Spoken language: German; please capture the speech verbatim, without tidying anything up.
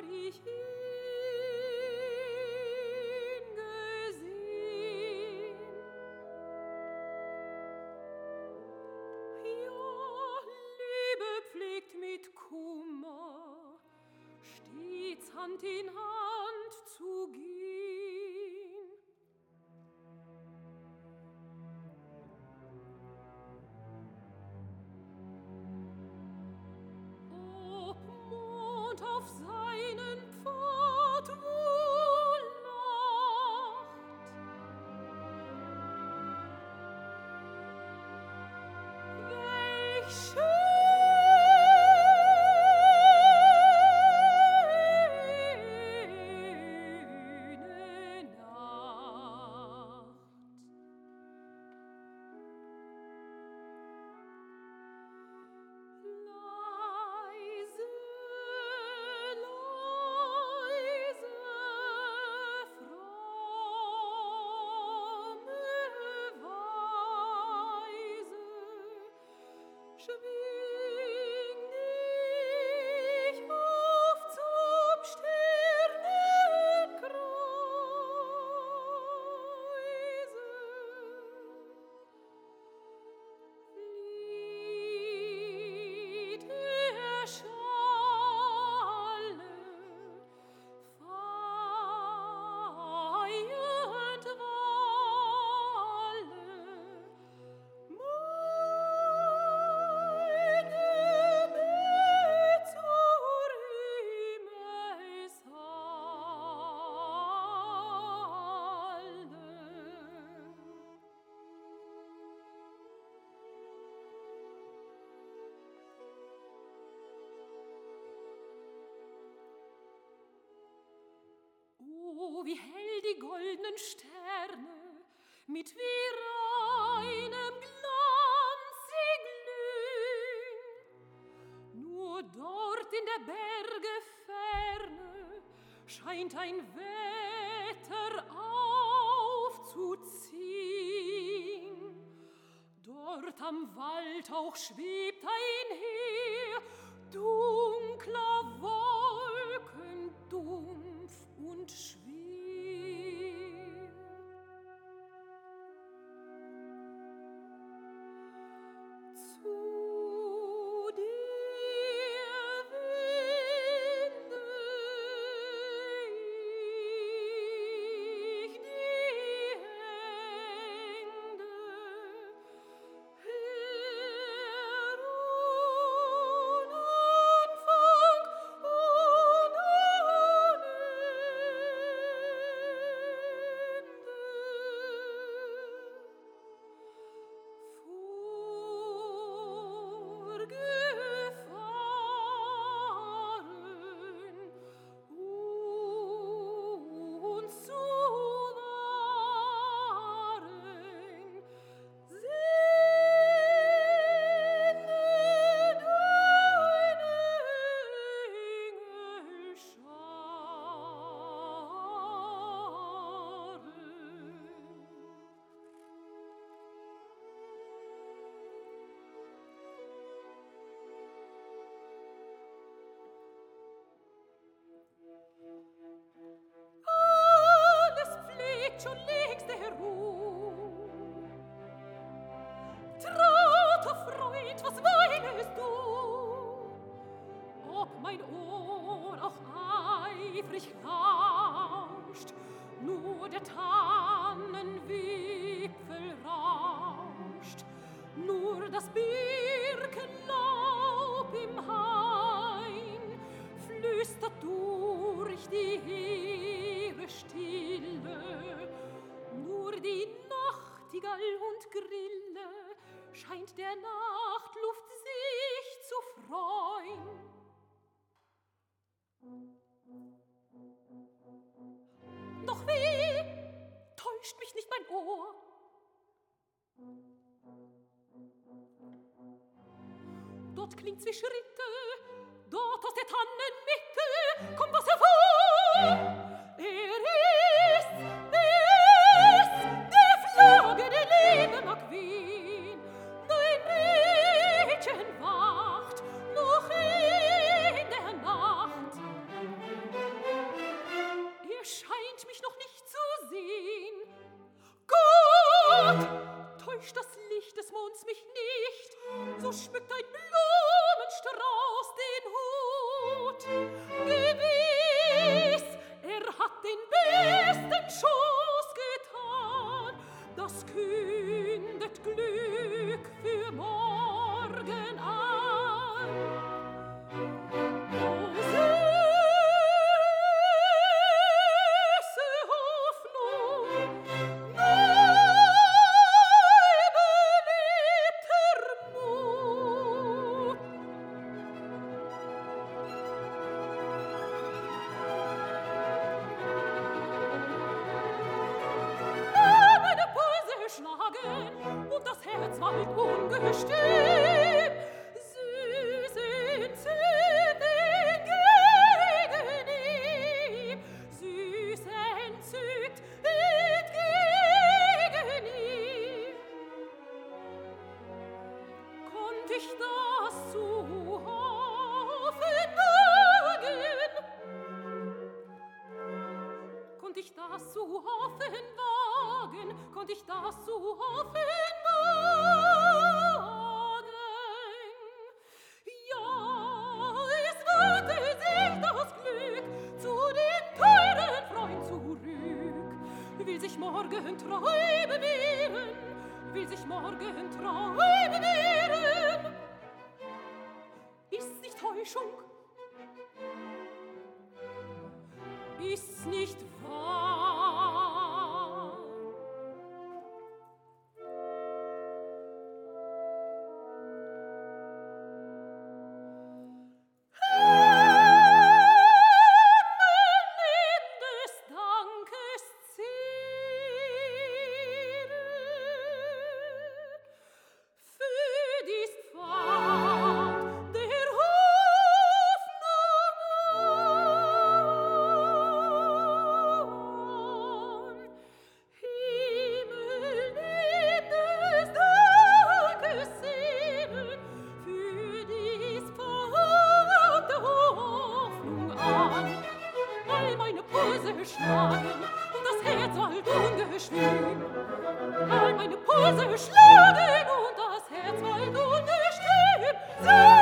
ich hingesehen. Ja, Liebe pflegt mit Kummer stets Hand in Hand zu gehen. Ob Mond auf seinen Pfad wohl lacht, welch schöne Nacht. Leise, leise, fromme Weise, schwing dich auf zum Sternenkreise. Lied der Schale, feiernd Walle, meine Oh, wie hell die goldenen Sterne mit wie reinem Glanz sie glühen. Nur dort in der Berge Ferne scheint ein Wetter aufzuziehen. Dort am Waldhauch schwebt ein Heer dunkler Wolken, dumpf und schwer. Zu dir wende ich die Hände, Herr, ohne Anfang und ohne Vorgefahren uns zu wahren, sende deine Engelscharen. Alles pflegt schon längst der Ruh. Trauter Freund, was weinest du? Ob mein Ohr auch eifrig lauscht, nur der Tannenwipfel rauscht, nur das Birkenlaub im Hain flüstert durch die hehre Stille, nur die Nachtigall und Grille scheint der Nachtluft sich zu freuen. Doch weh, täuscht mich nicht mein Ohr. Dort klingt's wie Schritte, dort aus der Tannenmitte kommt was hervor. Er ist, er ist der Flagge der Liebe mag wehen. Dein Mädchen wacht noch in der Nacht. das zu hoffen wagen, konnt ich das zu hoffen wagen. Ja, es wandte sich das Glück zu dem teuren Freund zurück. Will sich morgen treu bewähren, will sich morgen treu bewähren. Ist nicht Täuschung, ist nicht wahr. Himmel des Dankes Ziere für dies Pfad der Hoffnung. Himmel des Dankes Ziere für dies Pfad der Hoffnung an. All meine Pulse schlagen und das Herz wallt ungestüm. All meine Pulse schlagen und das Herz wallt ungestüm.